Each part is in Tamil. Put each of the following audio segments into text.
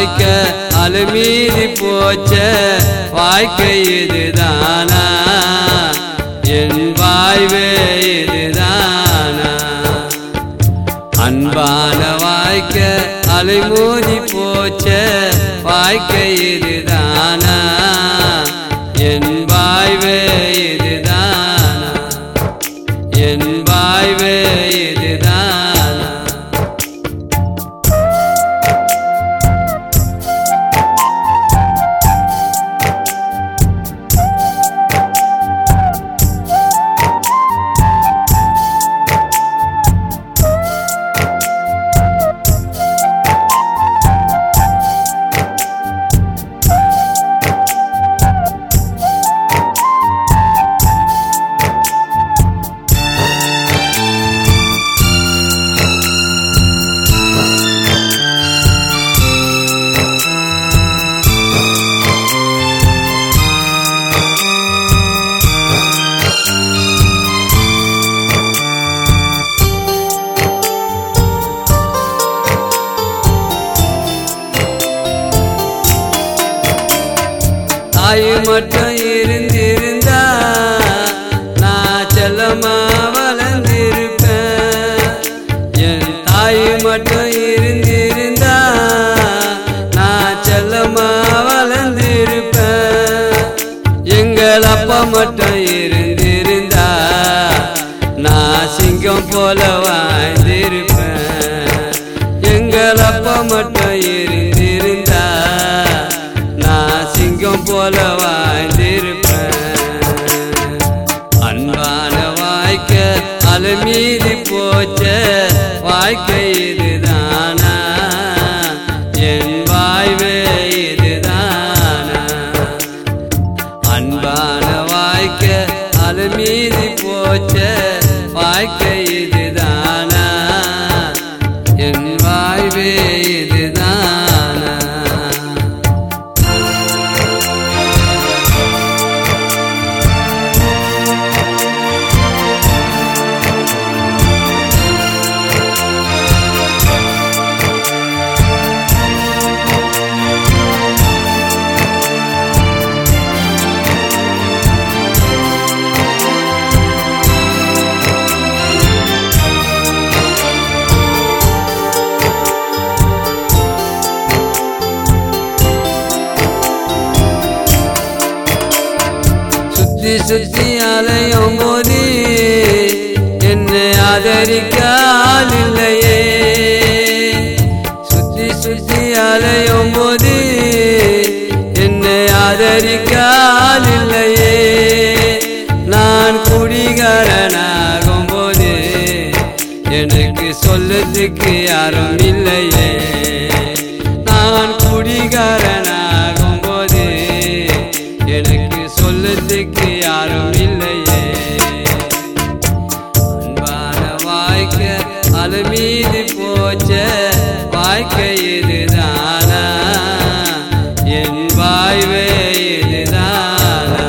வாழ்க்கை அலுமீறி போச்ச வாழ்க்கை இதுதானா என் வாழ்வே இதுதானா அன்பான வாழ்க்கை அலைமோதி போச்ச வாழ்க்கை இதுதானா என் வாழ்வே இதுதானா என் வாழ்வே இதுதானா தாய் மட்டும் இருந்திருந்தா நான் செல்லமா வளர்ந்திருப்பேன் என் தாய் மட்டும் இருந்திருந்தா நான் செல்லமா வளர்ந்திருப்பேன் எங்கள் அப்பா மட்டும் இருந்திருந்தா நான் சிங்கம் போல வாழ்ந்திருப்பேன் எங்கள் அப்பா மட்டும் இருந்திருந்தா நான் சிங்கம் போல வாழ்ந்திருப்பேன் அன்பான வாழ்க்கை அலுமீறி போச்ச வாழ்க்கை இதுதானா என் வாழ்வே இதுதானா அன்பான வாழ்க்கை அலுமீறி போச்ச வாழ்க்கை இதுதானா என் வாழ்வே இதுதானா சுத்தி சுத்தி அலையும் போது என்னை ஆதரிக்க ஆள் இல்லையே சுத்தி சுத்தி அலையும் போது என்னை ஆதரிக்க ஆள் இல்லையே நான் குடிகாரனாகும் போது எனக்கு சொல்லத்துக்கு யாரும் இல்லையே நான் குடிகாரனாகும் போது எனக்கு சொல்லத்துக்கு யாரும் இல்லையே அன்பான வாழ்க்கை அலுமீறி போச்ச வாழ்க்கை இதுதானா என் வாழ்வே இதுதானா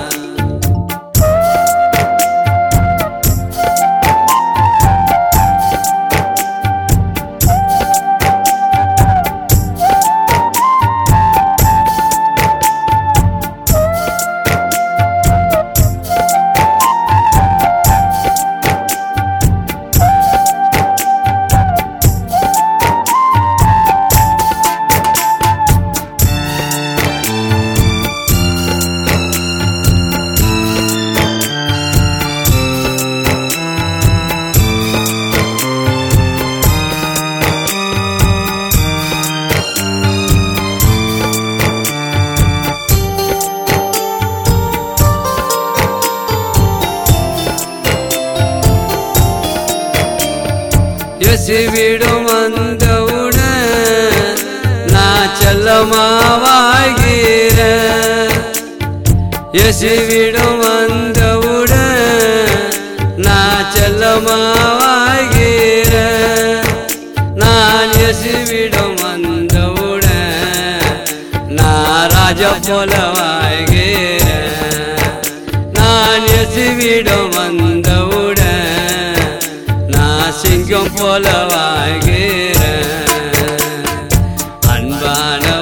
இயேசுவிடம் வந்தவுடன் நான் செல்லமா வாழ்கிறேன் இயேசுவிடம் வந்தவுடன் நான் செல்லமா வாழ்கிறேன் நான் இயேசுவிடம் வந்தவுடன் நான் ராஜா போல வாழ்கிறேன் நான் இயேசுவிடம் வந்தவுடன் நான் சிங்கம் போல வாழ்கிறேன் அன்பான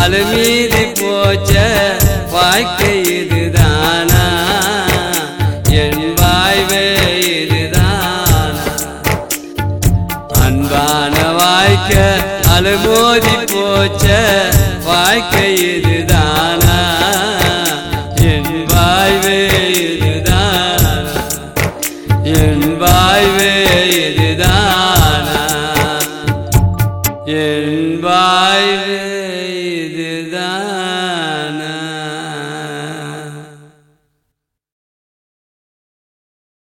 அலுமீதி போச்ச வாழ்க்கை இதுதானா என் வாழ்வே இதுதானா அன்பான வாழ்க்கை அலுமோதி போச்ச வாழ்க்கை இதுதானா என் வாழ்வே இதுதானா என் வாழ்வே இதுதானா என் வாழ்வே